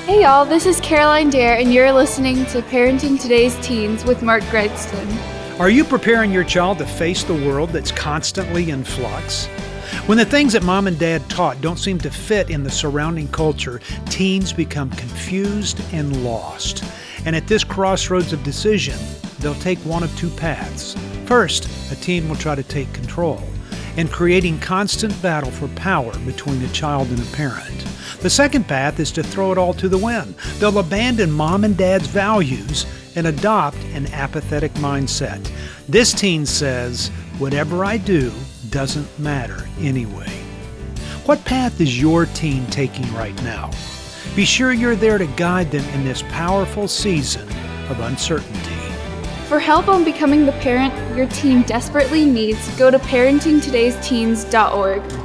Hey y'all, this is Caroline Dare, and you're listening to Parenting Today's Teens with Mark Gregston. Are you preparing your child to face the world that's constantly in flux? When the things that mom and dad taught don't seem to fit in the surrounding culture, teens become confused and lost. And at this crossroads of decision, they'll take one of two paths. First, a teen will try to take control, and creating constant battle for power between a child and a parent. The second path is to throw it all to the wind. They'll abandon mom and dad's values and adopt an apathetic mindset. This teen says, whatever I do doesn't matter anyway. What path is your teen taking right now? Be sure you're there to guide them in this powerful season of uncertainty. For help on becoming the parent your teen desperately needs, go to parentingtodaysteens.org.